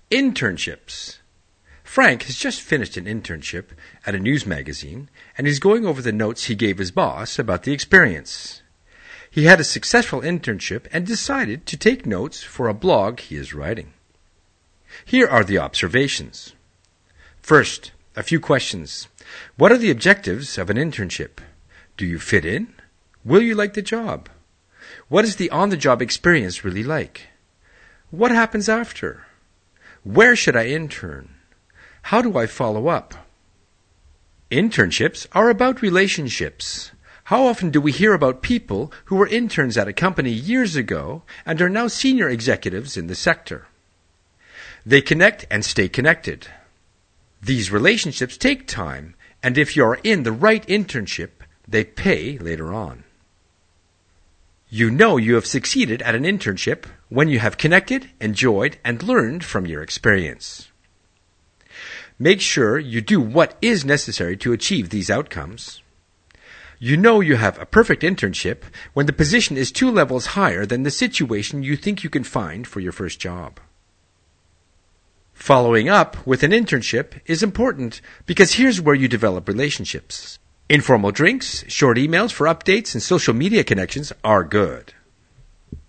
Internships. Frank has just finished an internship at a news magazine, and he's going over the notes he gave his boss about the experience. He had a successful internship and decided to take notes for a blog he is writing. Here are the observations. First, a few questions. What are the objectives of an internship? Do you fit in? Will you like the job? What is the on-the-job experience really like? What happens after? Where should I intern? How do I follow up? Internships are about relationships. How often do we hear about people who were interns at a company years ago and are now senior executives in the sector? They connect and stay connected. These relationships take time, and if you are in the right internship, they pay later on. You know you have succeeded at an internship when you have connected, enjoyed, and learned from your experience. Make sure you do what is necessary to achieve these outcomes. You know you have a perfect internship when the position is 2 levels higher than the situation you think you can find for your first job. Following up with an internship is important because here's where you develop relationships. Informal drinks, short emails for updates, and social media connections are good.